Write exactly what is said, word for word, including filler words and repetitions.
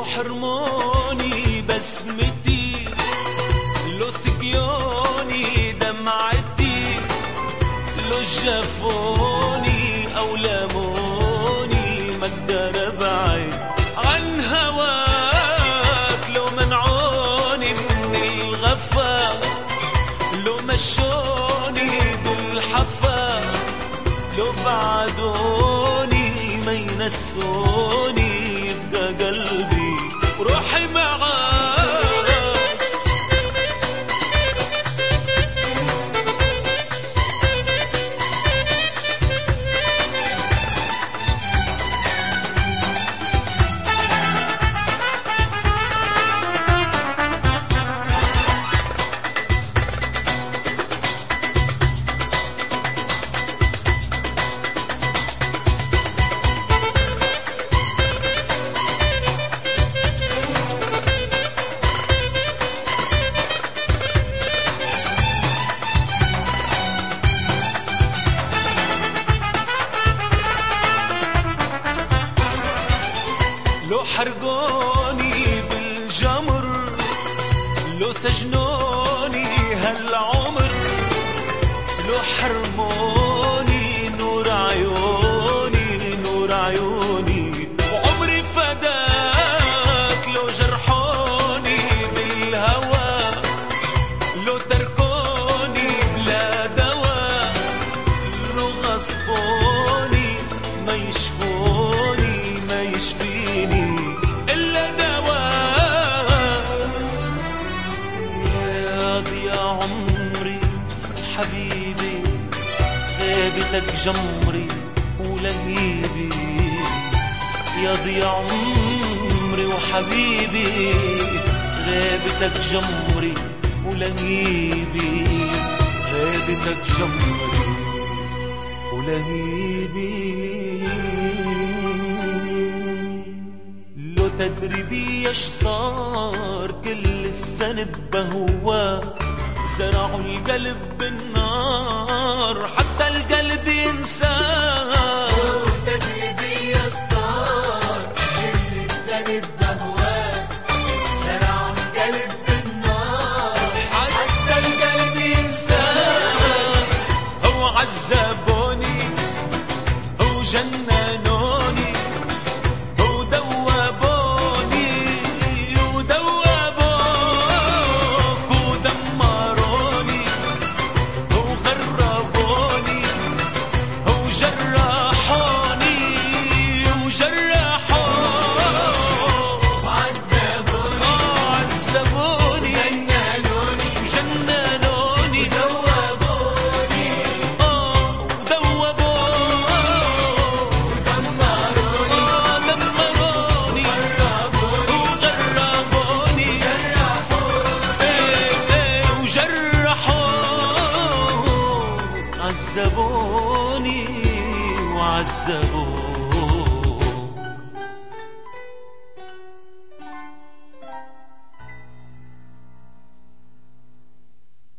حرموني بسمتي، لو سقيوني دمعتي، لو جفوني أو لاموني ما اقدر ابعد عن هواك، لو منعوني من الغفا، لو مشوني بالحفا، لو بعدوني ما ينسوني يبقى قلبي وروحي معاك. لو حرقوني بالجمر، لو سجنوني هالعمر، لو حرموني نور عيوني نور عيوني وعمري فداك، لو جرحوني بالهوى، لو تركوني بلا دواء، لو غصبوني ما يشفوني ما يشفيني إلا دواء. يا ضياء عمري حبيبي غيبتك جمري ولهيبي، يا ضياء عمري وحبيبي غيبتك جمري ولهيبي، غيبتك جمري ولهيبي. لو تدري بي اش صار كل السنة بهواك، زرعوا القلب بالنار حتى القلب ينساك. لو تدري بي اش صار كل السنة بهواك، زرعوا القلب بالنار حتى القلب ينساك. هو عذبوني هو جننوني هو دوبوني ودوبوك ودمروني، هو غربوني هو جرحوني وجرحوك، وعذبوني عذبوني جننوني وجننوني دوبوني آه ودوبوك ودمروني آه دمروني وغربوني وغربوني جرحوني إيه إيه وجرحوك، عذبوني وعذبوني.